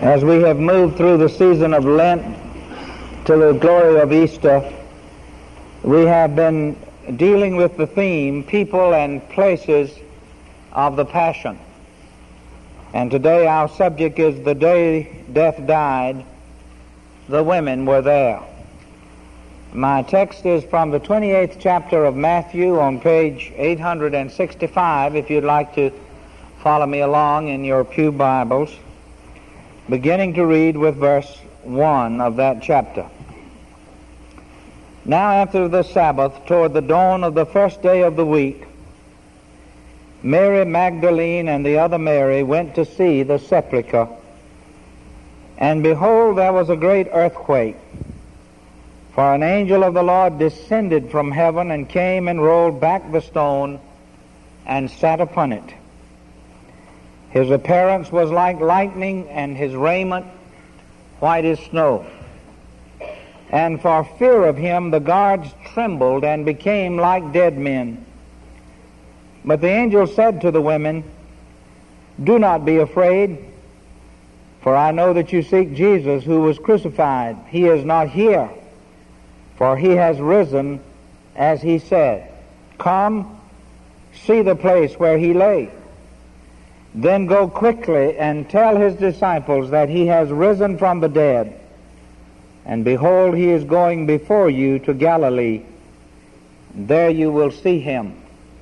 As we have moved through the season of Lent to the glory of Easter, we have been dealing with the theme, people and places of the Passion. And today our subject is the day death died, the women were there. My text is from the 28th chapter of Matthew on page 865, if you'd like to follow me along in your pew Bibles, beginning to read with verse 1 of that chapter. Now after the Sabbath, toward the dawn of the first day of the week, Mary Magdalene and the other Mary went to see the sepulchre. And behold, there was a great earthquake. For an angel of the Lord descended from heaven and came and rolled back the stone and sat upon it. His appearance was like lightning, and his raiment white as snow. And for fear of him the guards trembled and became like dead men. But the angel said to the women, "Do not be afraid, for I know that you seek Jesus who was crucified. He is not here, for he has risen as he said. Come, see the place where he lay. Then go quickly and tell his disciples that he has risen from the dead. And behold, he is going before you to Galilee. There you will see him.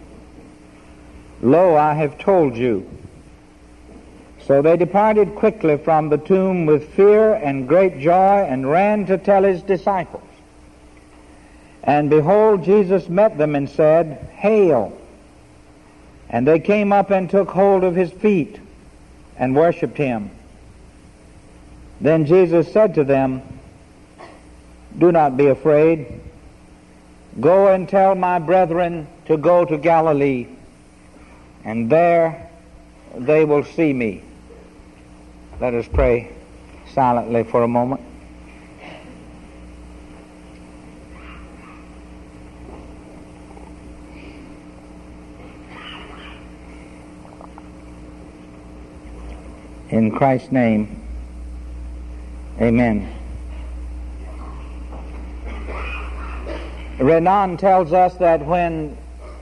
Lo, I have told you." So they departed quickly from the tomb with fear and great joy, and ran to tell his disciples. And behold, Jesus met them and said, "Hail!" And they came up and took hold of his feet and worshipped him. Then Jesus said to them, "Do not be afraid. Go and tell my brethren to go to Galilee, and there they will see me." Let us pray silently for a moment. In Christ's name, amen. Renan tells us that when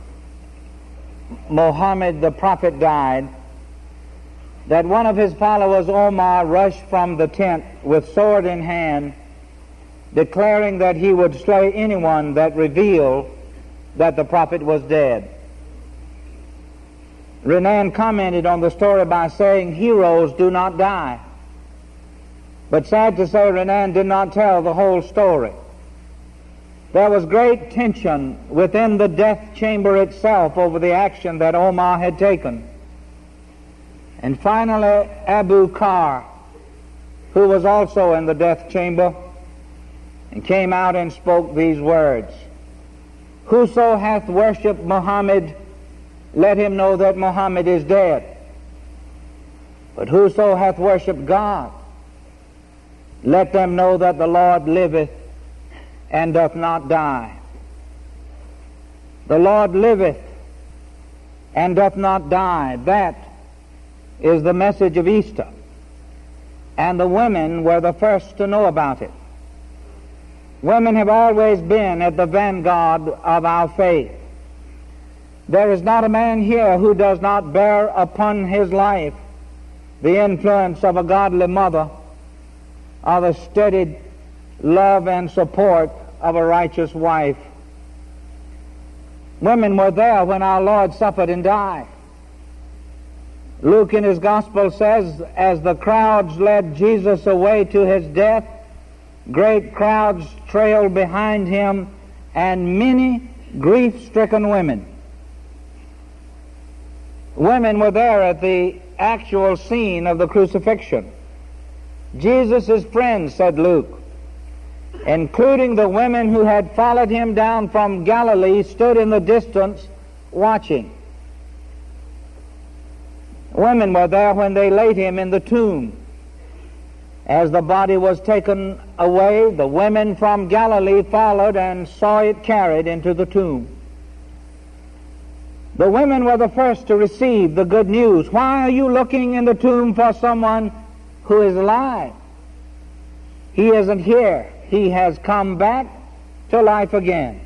Muhammad the prophet died, that one of his followers, Omar, rushed from the tent with sword in hand, declaring that he would slay anyone that revealed that the prophet was dead. Renan commented on the story by saying, "Heroes do not die." But sad to say, Renan did not tell the whole story. There was great tension within the death chamber itself over the action that Omar had taken. And finally, Abu Bakr, who was also in the death chamber, and came out and spoke these words: "Whoso hath worshipped Muhammad, let him know that Muhammad is dead. But whoso hath worshipped God, let them know that the Lord liveth and doth not die." The Lord liveth and doth not die. That is the message of Easter. And the women were the first to know about it. Women have always been at the vanguard of our faith. There is not a man here who does not bear upon his life the influence of a godly mother, or the steady love and support of a righteous wife. Women were there when our Lord suffered and died. Luke in his gospel says, as the crowds led Jesus away to his death, great crowds trailed behind him, and many grief-stricken women. Women were there at the actual scene of the crucifixion. Jesus' friends, said Luke, including the women who had followed him down from Galilee, stood in the distance watching. Women were there when they laid him in the tomb. As the body was taken away, the women from Galilee followed and saw it carried into the tomb. The women were the first to receive the good news. Why are you looking in the tomb for someone who is alive. He isn't here. He has come back to life again.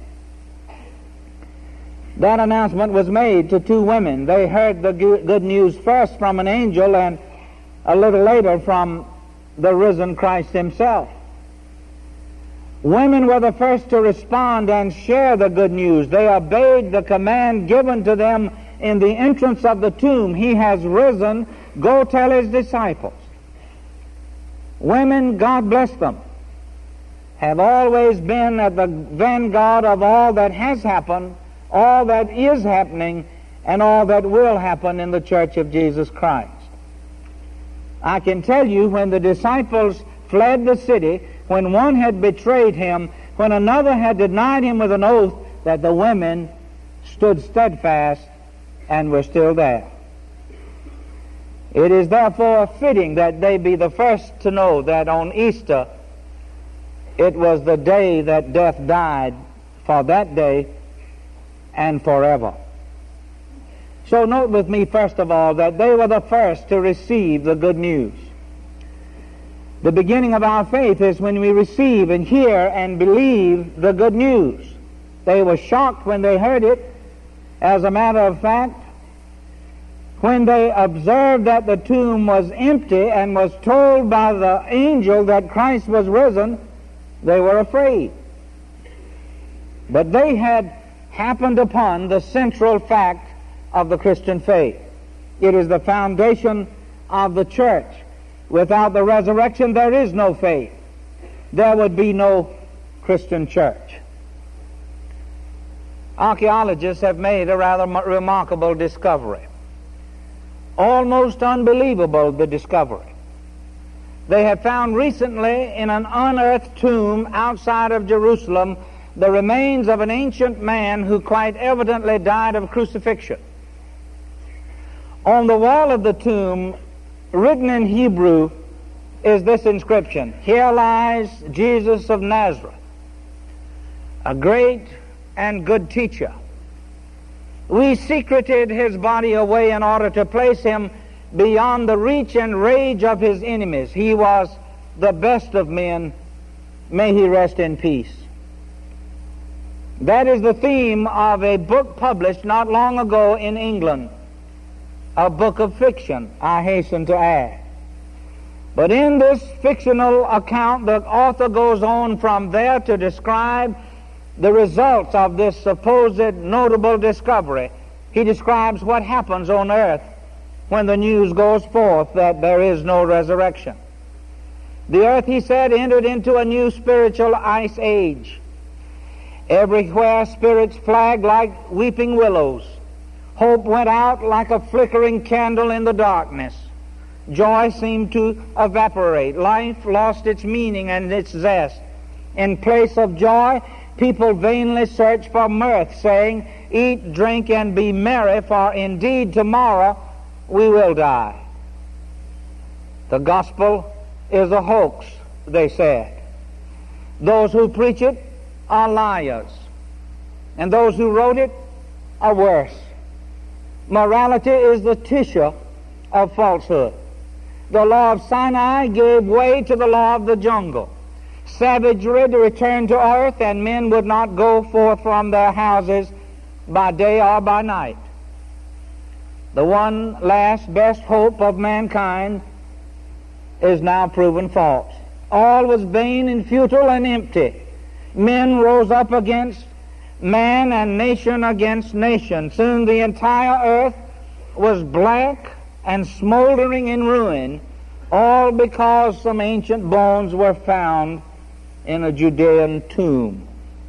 That announcement was made to two women. They heard the good news first from an angel and a little later from the risen Christ himself. Women were the first to respond and share the good news. They obeyed the command given to them in the entrance of the tomb. He has risen. Go tell his disciples. Women, God bless them, have always been at the vanguard of all that has happened, all that is happening, and all that will happen in the Church of Jesus Christ. I can tell you, when the disciples fled the city, when one had betrayed him, when another had denied him with an oath, that the women stood steadfast and were still there. It is therefore fitting that they be the first to know that on Easter it was the day that death died for that day and forever. So note with me, first of all, that they were the first to receive the good news. The beginning of our faith is when we receive and hear and believe the good news. They were shocked when they heard it. As a matter of fact, when they observed that the tomb was empty and was told by the angel that Christ was risen, they were afraid. But they had happened upon the central fact of the Christian faith. It is the foundation of the church. Without the resurrection, there is no faith. There would be no Christian church. Archaeologists have made a rather remarkable discovery. Almost unbelievable, the discovery. They have found recently in an unearthed tomb outside of Jerusalem the remains of an ancient man who quite evidently died of crucifixion. On the wall of the tomb, written in Hebrew, is this inscription: "Here lies Jesus of Nazareth, a great and good teacher. We secreted his body away in order to place him beyond the reach and rage of his enemies. He was the best of men. May he rest in peace." That is the theme of a book published not long ago in England, a book of fiction, I hasten to add. But in this fictional account, the author goes on from there to describe the results of this supposed notable discovery. He describes what happens on earth when the news goes forth that there is no resurrection. The earth, he said, entered into a new spiritual ice age. Everywhere spirits flagged like weeping willows. Hope went out like a flickering candle in the darkness. Joy seemed to evaporate. Life lost its meaning and its zest. In place of joy, people vainly searched for mirth, saying, "Eat, drink, and be merry, for indeed tomorrow we will die." The gospel is a hoax, they said. Those who preach it are liars, and those who wrote it are worse. Morality is the tissue of falsehood. The law of Sinai gave way to the law of the jungle. Savagery returned to earth, and men would not go forth from their houses by day or by night. The one last best hope of mankind is now proven false. All was vain and futile and empty. Men rose up against man and nation against nation. Soon the entire earth was black and smoldering in ruin, all because some ancient bones were found in a Judean tomb.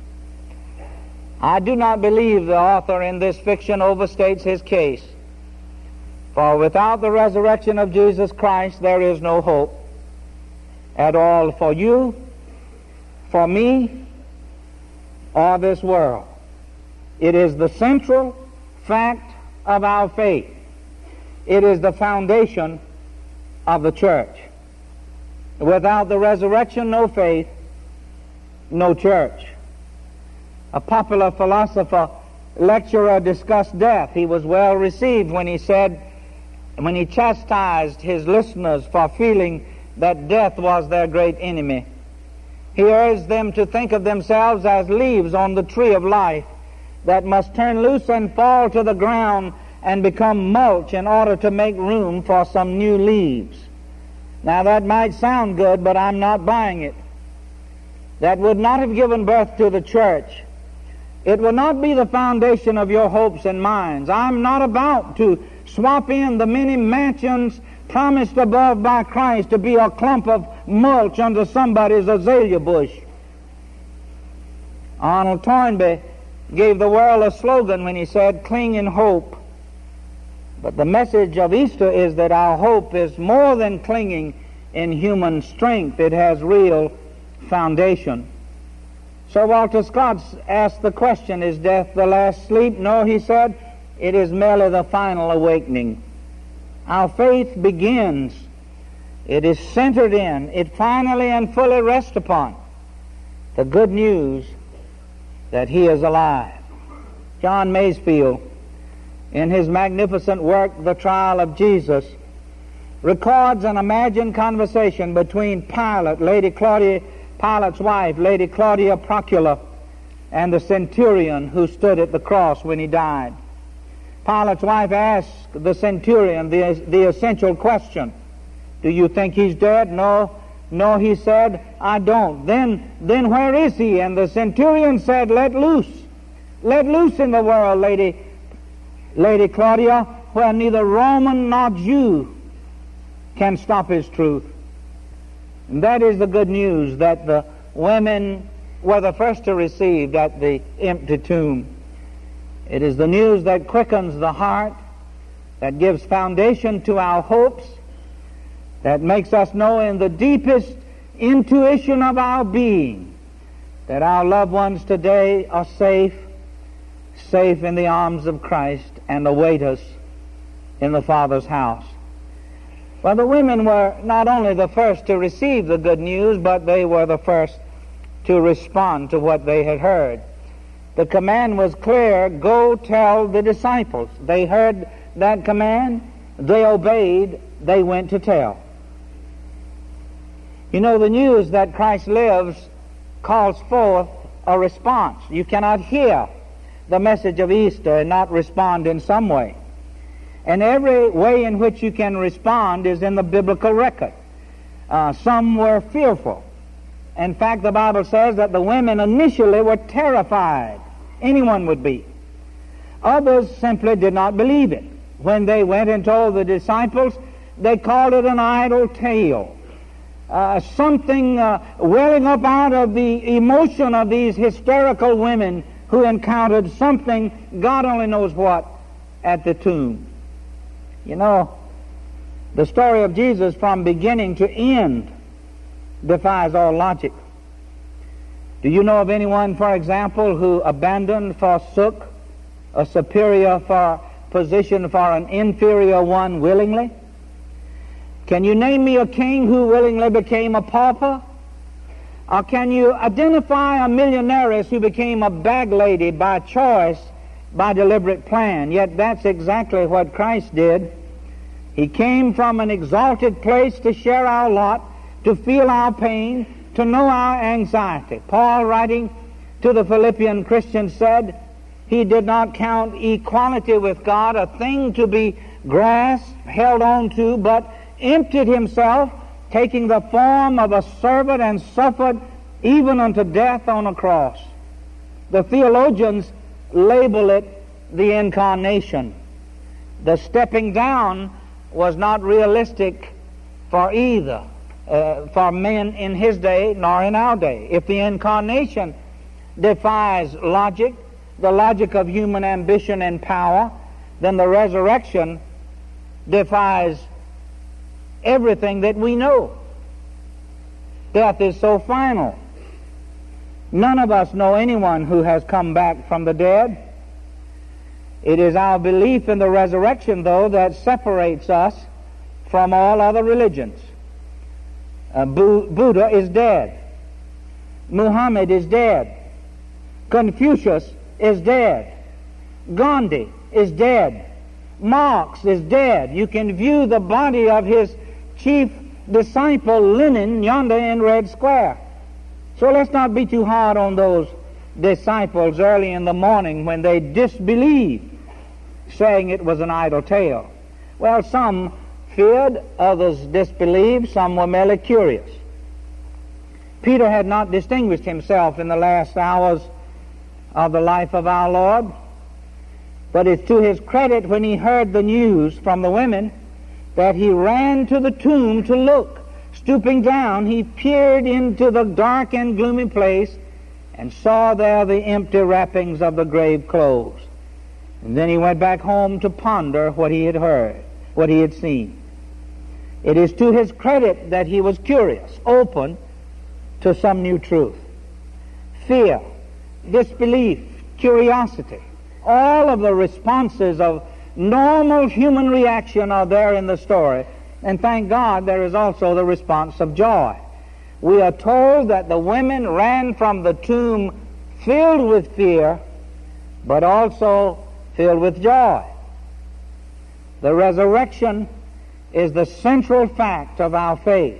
I do not believe the author in this fiction overstates his case. For without the resurrection of Jesus Christ, there is no hope at all for you, for me, or this world. It is the central fact of our faith. It is the foundation of the church. Without the resurrection, no faith, no church. A popular philosopher lecturer discussed death. He was well received when he said, when he chastised his listeners for feeling that death was their great enemy. He urged them to think of themselves as leaves on the tree of life that must turn loose and fall to the ground and become mulch in order to make room for some new leaves. Now that might sound good, but I'm not buying it. That would not have given birth to the church. It will not be the foundation of your hopes and minds. I'm not about to swap in the many mansions promised above by Christ to be a clump of mulch under somebody's azalea bush. Arnold Toynbee gave the world a slogan when he said, "Cling in hope." But the message of Easter is that our hope is more than clinging in human strength. It has real foundation. Sir Walter Scott asked the question, is death the last sleep? No, he said, it is merely the final awakening. Our faith begins. It is centered in. It finally and fully rests upon the good news that He is alive. John Masefield, in his magnificent work, The Trial of Jesus, records an imagined conversation between Pilate, Pilate's wife, Lady Claudia Procula, and the centurion who stood at the cross when he died. Pilate's wife asked the centurion the essential question, "Do you think he's dead?" "No, he said, "I don't." Then where is he?" And the centurion said, Let loose in the world, Lady Claudia, where neither Roman nor Jew can stop his truth. And that is the good news that the women were the first to receive at the empty tomb. It is the news that quickens the heart, that gives foundation to our hopes, that makes us know in the deepest intuition of our being that our loved ones today are safe in the arms of Christ and await us in the Father's house. Well, the women were not only the first to receive the good news, but they were the first to respond to what they had heard. The command was clear, go tell the disciples. They heard that command, they obeyed, they went to tell. You know, the news that Christ lives calls forth a response. You cannot hear the message of Easter and not respond in some way. And every way in which you can respond is in the biblical record. Some were fearful. In fact, the Bible says that the women initially were terrified. Anyone would be. Others simply did not believe it. When they went and told the disciples, they called it an idle tale. Something welling up out of the emotion of these hysterical women who encountered something, God only knows what, at the tomb. You know, the story of Jesus from beginning to end defies all logic. Do you know of anyone, for example, who abandoned, forsook a superior position for an inferior one willingly? Can you name me a king who willingly became a pauper? Or can you identify a millionaires who became a bag lady by choice, by deliberate plan? Yet that's exactly what Christ did. He came from an exalted place to share our lot, to feel our pain, to know our anxiety. Paul, writing to the Philippian Christians, said he did not count equality with God a thing to be grasped, held on to, but emptied himself, taking the form of a servant, and suffered even unto death on a cross. The theologians label it the incarnation. The stepping down was not realistic for either, for men in his day nor in our day. If the incarnation defies logic, the logic of human ambition and power, then the resurrection defies everything that we know. Death is so final. None of us know anyone who has come back from the dead. It is our belief in the resurrection, though, that separates us from all other religions. Buddha is dead. Muhammad is dead. Confucius is dead. Gandhi is dead. Marx is dead. You can view the body of his chief disciple linen yonder in Red Square. So let's not be too hard on those disciples early in the morning when they disbelieved, saying it was an idle tale. Well, some feared, others disbelieved, some were merely curious. Peter had not distinguished himself in the last hours of the life of our Lord, but it's to his credit when he heard the news from the women that he ran to the tomb to look. Stooping down, he peered into the dark and gloomy place and saw there the empty wrappings of the grave clothes. And then he went back home to ponder what he had heard, what he had seen. It is to his credit that he was curious, open to some new truth. Fear, disbelief, curiosity, all of the responses of normal human reaction are there in the story. And thank God there is also the response of joy. We are told that the women ran from the tomb filled with fear, but also filled with joy. The resurrection is the central fact of our faith.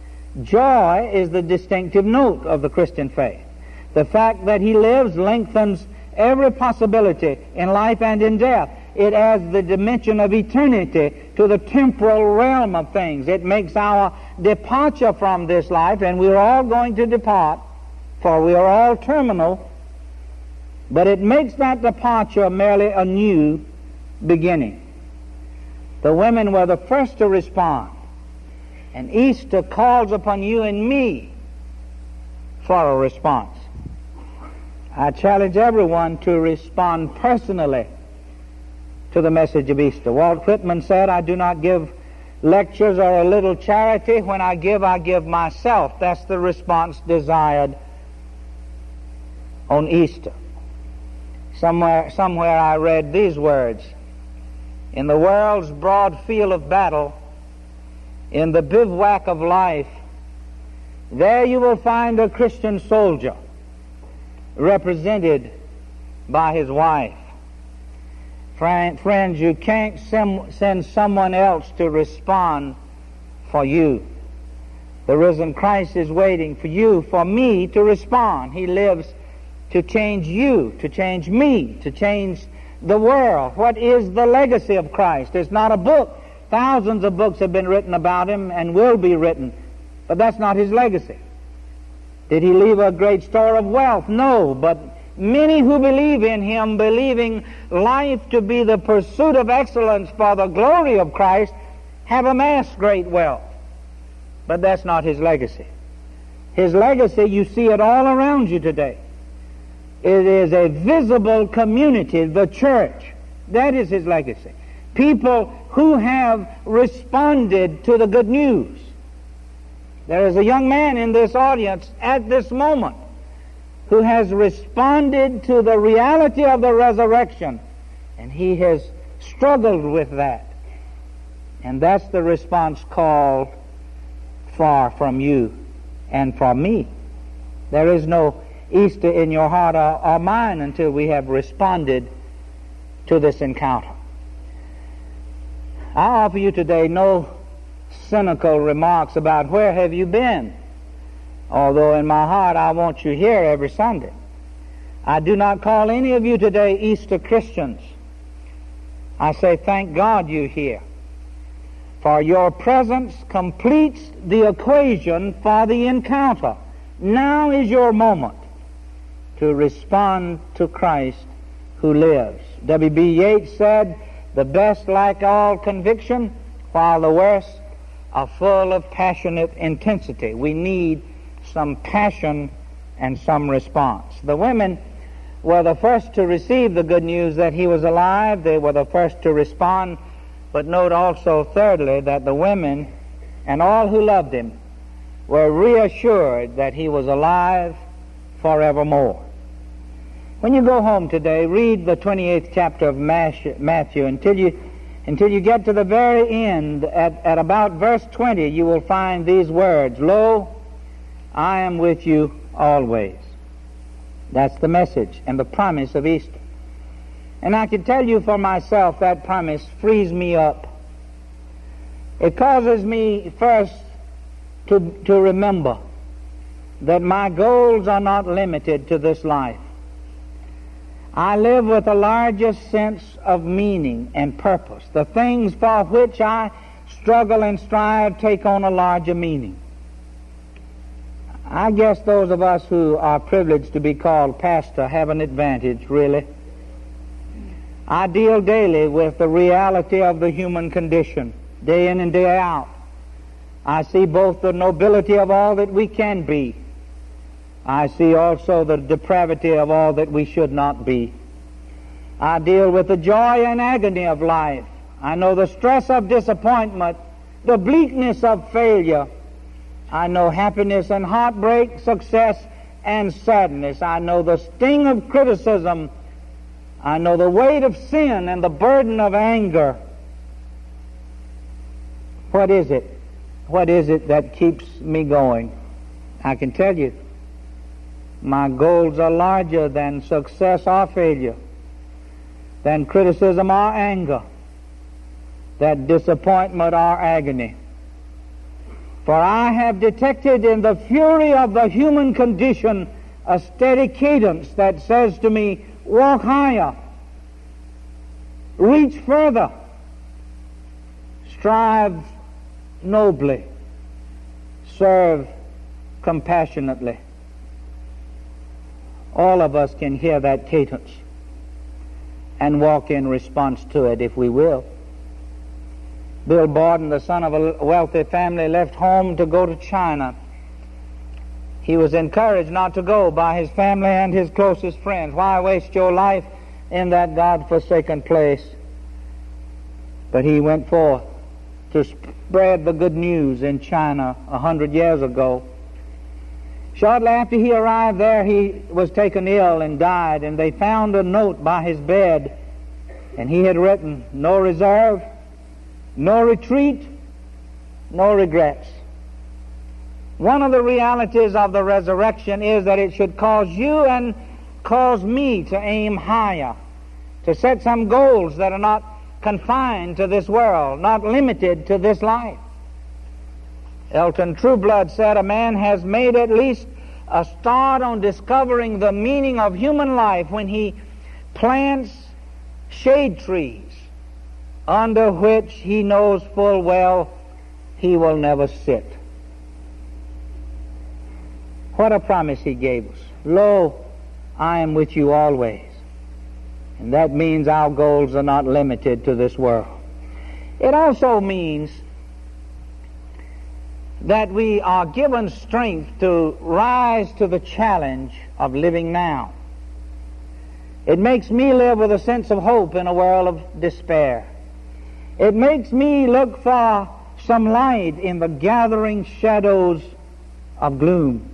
Joy is the distinctive note of the Christian faith. The fact that he lives lengthens every possibility in life and in death. It adds the dimension of eternity to the temporal realm of things. It makes our departure from this life, and we're all going to depart, for we are all terminal, but it makes that departure merely a new beginning. The women were the first to respond, and Easter calls upon you and me for a response. I challenge everyone to respond personally to the message of Easter. Walt Whitman said, I do not give lectures or a little charity. When I give myself. That's the response desired on Easter. Somewhere I read these words. In the world's broad field of battle, in the bivouac of life, there you will find a Christian soldier represented by his wife. Friends, you can't send someone else to respond for you. The risen Christ is waiting for you, for me to respond. He lives to change you, to change me, to change the world. What is the legacy of Christ? It's not a book. Thousands of books have been written about him and will be written, but that's not his legacy. Did he leave a great store of wealth? No, but many who believe in him, believing life to be the pursuit of excellence for the glory of Christ, have amassed great wealth. But that's not his legacy. His legacy, you see it all around you today. It is a visible community, the church. That is his legacy. People who have responded to the good news. There is a young man in this audience at this moment who has responded to the reality of the resurrection, and he has struggled with that. And that's the response called for from you and from me. There is no Easter in your heart or mine until we have responded to this encounter. I offer you today no cynical remarks about where have you been, although in my heart I want you here every Sunday. I do not call any of you today Easter Christians. I say thank God you're here, for your presence completes the equation for the encounter. Now is your moment to respond to Christ who lives. W.B. Yeats said, the best lack all conviction, while the worst are full of passionate intensity. We need some passion and some response. The women were the first to receive the good news that he was alive. They were the first to respond. But note also, thirdly, that the women and all who loved him were reassured that he was alive forevermore. When you go home today, read the 28th chapter of Matthew until you get to the very end. At about verse 20, you will find these words, Lo, I am with you always. That's the message and the promise of Easter. And I can tell you for myself, that promise frees me up. It causes me first to remember that my goals are not limited to this life. I live with a larger sense of meaning and purpose. The things for which I struggle and strive take on a larger meaning. I guess those of us who are privileged to be called pastor have an advantage, really. I deal daily with the reality of the human condition, day in and day out. I see both the nobility of all that we can be. I see also the depravity of all that we should not be. I deal with the joy and agony of life. I know the stress of disappointment, the bleakness of failure. I know happiness and heartbreak, success and sadness. I know the sting of criticism. I know the weight of sin and the burden of anger. What is it? What is it that keeps me going? I can tell you, my goals are larger than success or failure, than criticism or anger, than disappointment or agony. For I have detected in the fury of the human condition a steady cadence that says to me, walk higher, reach further, strive nobly, serve compassionately. All of us can hear that cadence and walk in response to it if we will. Bill Borden, the son of a wealthy family, left home to go to China. He was encouraged not to go by his family and his closest friends. Why waste your life in that God-forsaken place? But he went forth to spread the good news in China 100 years ago. Shortly after he arrived there, he was taken ill and died, and they found a note by his bed, and he had written, no reserve, no retreat, no regrets. One of the realities of the resurrection is that it should cause you and cause me to aim higher, to set some goals that are not confined to this world, not limited to this life. Elton Trueblood said, a man has made at least a start on discovering the meaning of human life when he plants shade trees under which he knows full well he will never sit. What a promise he gave us. Lo, I am with you always. And that means our goals are not limited to this world. It also means that we are given strength to rise to the challenge of living now. It makes me live with a sense of hope in a world of despair. It makes me look for some light in the gathering shadows of gloom.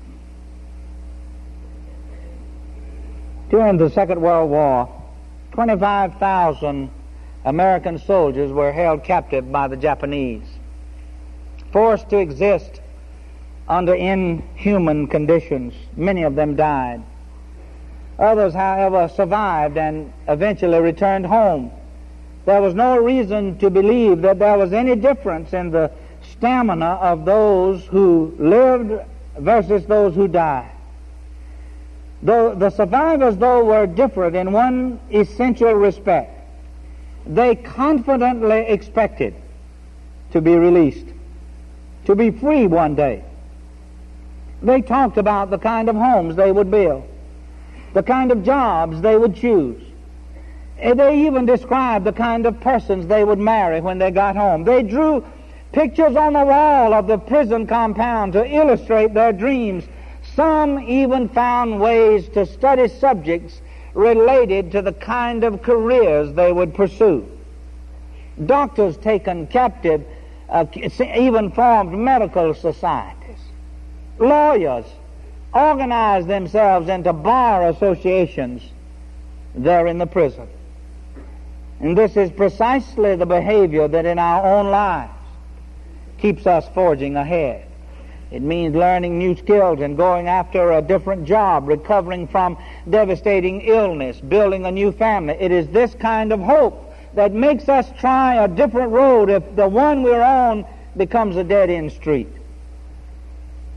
During the Second World War, 25,000 American soldiers were held captive by the Japanese, forced to exist under inhuman conditions. Many of them died. Others, however, survived and eventually returned home. There was no reason to believe that there was any difference in the stamina of those who lived versus those who died. Though the survivors, were different in one essential respect. They confidently expected to be released, to be free one day. They talked about the kind of homes they would build, the kind of jobs they would choose. They even described the kind of persons they would marry when they got home. They drew pictures on the wall of the prison compound to illustrate their dreams. Some even found ways to study subjects related to the kind of careers they would pursue. Doctors taken captive even formed medical societies. Lawyers organized themselves into bar associations there in the prison. And this is precisely the behavior that in our own lives keeps us forging ahead. It means learning new skills and going after a different job, recovering from devastating illness, building a new family. It is this kind of hope that makes us try a different road if the one we're on becomes a dead-end street.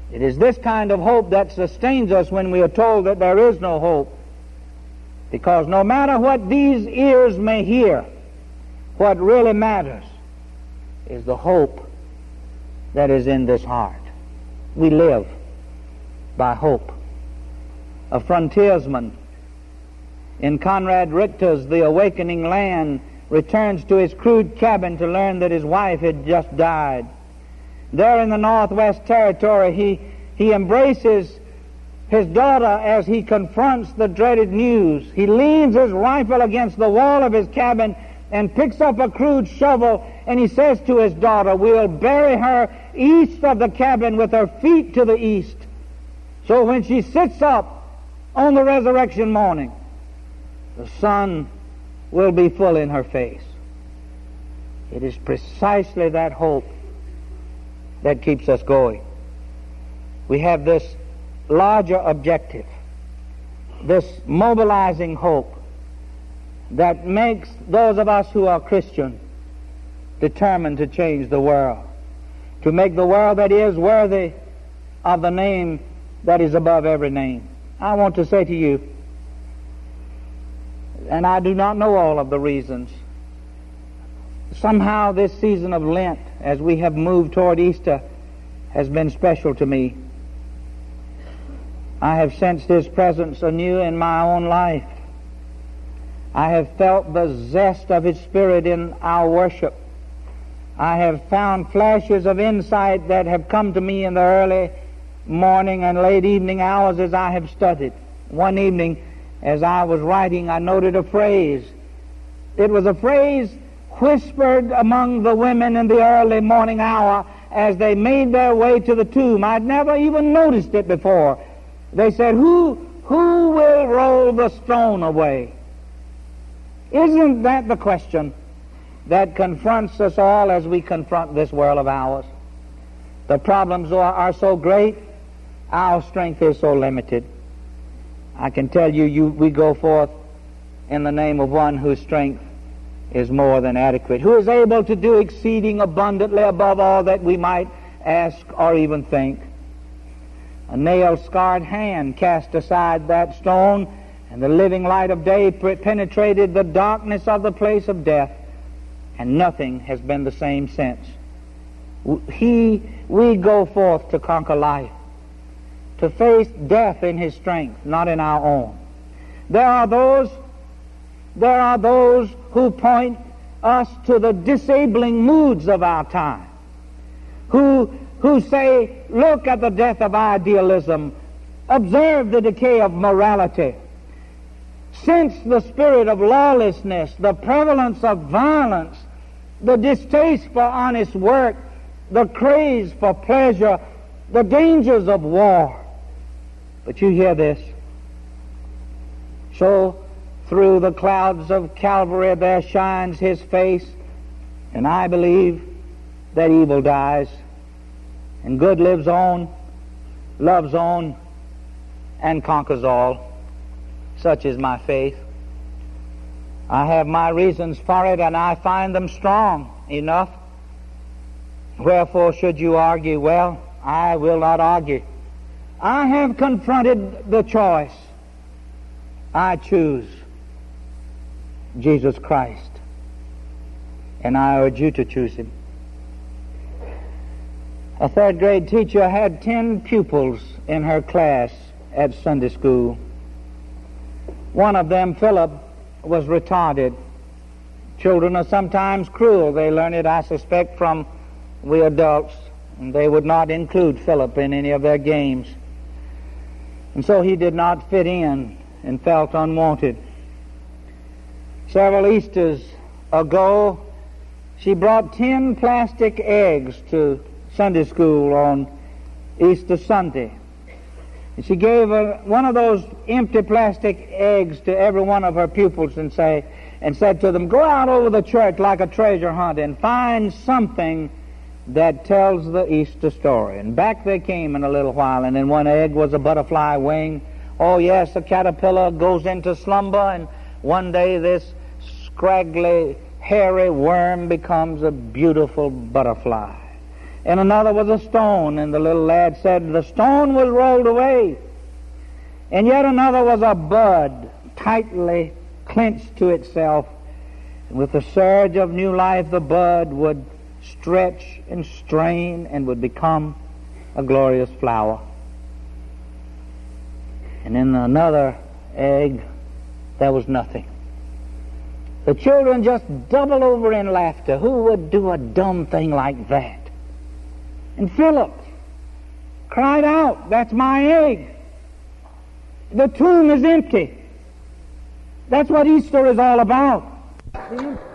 It is this kind of hope that sustains us when we are told that there is no hope. Because no matter what these ears may hear, what really matters is the hope that is in this heart. We live by hope. A frontiersman in Conrad Richter's The Awakening Land returns to his crude cabin to learn that his wife had just died. There in the Northwest Territory, he embraces his daughter as he confronts the dreaded news. He leans his rifle against the wall of his cabin and picks up a crude shovel, and he says to his daughter, "We'll bury her east of the cabin with her feet to the east. So when she sits up on the resurrection morning, the sun will be full in her face." It is precisely that hope that keeps us going. We have this larger objective, this mobilizing hope that makes those of us who are Christian determined to change the world, to make the world that is worthy of the name that is above every name. I want to say to you, and I do not know all of the reasons, somehow this season of Lent, as we have moved toward Easter, has been special to me. I have sensed His presence anew in my own life. I have felt the zest of His Spirit in our worship. I have found flashes of insight that have come to me in the early morning and late evening hours as I have studied. One evening, as I was writing, I noted a phrase. It was a phrase whispered among the women in the early morning hour as they made their way to the tomb. I'd never even noticed it before. They said, who will roll the stone away? Isn't that the question that confronts us all as we confront this world of ours? The problems are so great, our strength is so limited. I can tell you, we go forth in the name of one whose strength is more than adequate, who is able to do exceeding abundantly above all that we might ask or even think. A nail-scarred hand cast aside that stone, and the living light of day penetrated the darkness of the place of death, and nothing has been the same since. We go forth to conquer life, to face death in His strength, not in our own. There are those who point us to the disabling moods of our time, who say, look at the death of idealism, observe the decay of morality, sense the spirit of lawlessness, the prevalence of violence, the distaste for honest work, the craze for pleasure, the dangers of war. But you hear this. So through the clouds of Calvary there shines His face, and I believe that evil dies, and good lives on, loves on, and conquers all. Such is my faith. I have my reasons for it, and I find them strong enough. Wherefore should you argue? Well, I will not argue. I have confronted the choice. I choose Jesus Christ, and I urge you to choose Him. A third grade teacher had 10 pupils in her class at Sunday school. One of them, Philip, was retarded. Children are sometimes cruel. They learn it, I suspect, from we adults, and they would not include Philip in any of their games. And so he did not fit in and felt unwanted. Several Easters ago, she brought 10 plastic eggs to Sunday school on Easter Sunday. And she gave one of those empty plastic eggs to every one of her pupils and said to them, go out over the church like a treasure hunt and find something that tells the Easter story. And back they came in a little while, and in one egg was a butterfly wing. Oh yes, a caterpillar goes into slumber, and one day this scraggly, hairy worm becomes a beautiful butterfly. And another was a stone, and the little lad said, the stone was rolled away. And yet another was a bud, tightly clenched to itself. And with the surge of new life, the bud would stretch and strain and would become a glorious flower. And in another egg, there was nothing. The children just doubled over in laughter. Who would do a dumb thing like that? And Philip cried out, that's my egg. The tomb is empty. That's what Easter is all about.